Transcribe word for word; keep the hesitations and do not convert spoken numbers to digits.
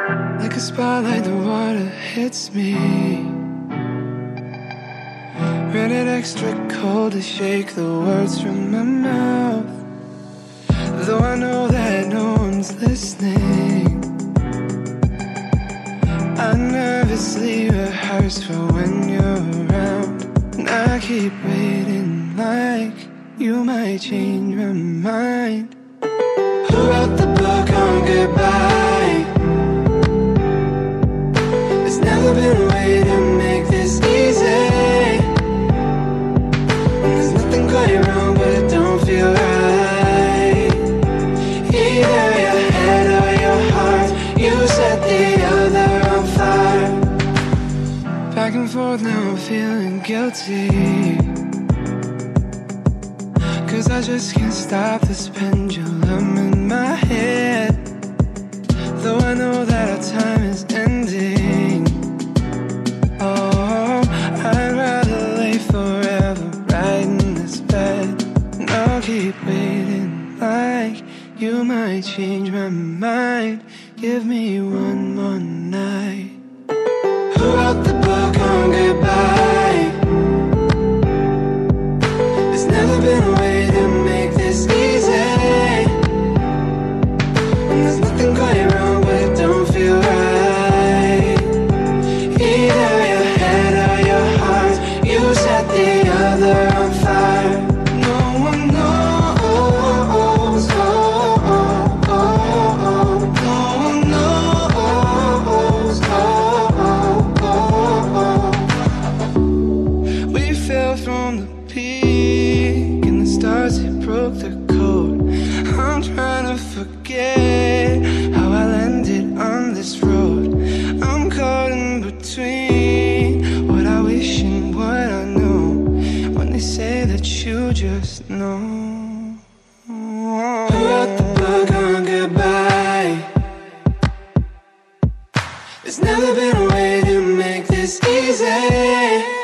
Like a spotlight, the water hits me. Rented extra cold to shake the words from my mouth. Though I know that no one's listening, I nervously rehearse for when you're around. And I keep waiting like you might change my mind. Who wrote the book on goodbye? There's never been a way to make this easy. And there's nothing quite wrong, but it don't feel right. Either your head or your heart, you set the other on fire. Back and forth, now I'm feeling guilty, 'cause I just can't stop this pendulum in my head. Though I know that our time is ending, oh, I'd rather lay forever right in this bed. And I'll keep waiting like you might change my mind. Give me one more night. Who wrote the book on goodbye? There's never been a way to make this easy. And there's nothing quite wrong, but it don't feel right. Either your head or your heart, you set the other on fire. No one knows, oh, oh, oh, oh. No one knows, oh, oh, oh, oh. We fell from the peak and the stars, they broke the code. I'm trying to forget how I landed on this road. I'm caught in between what I wish and what I know, when they say that you just know. Who wrote the book on goodbye? There's never been a way to make this easy.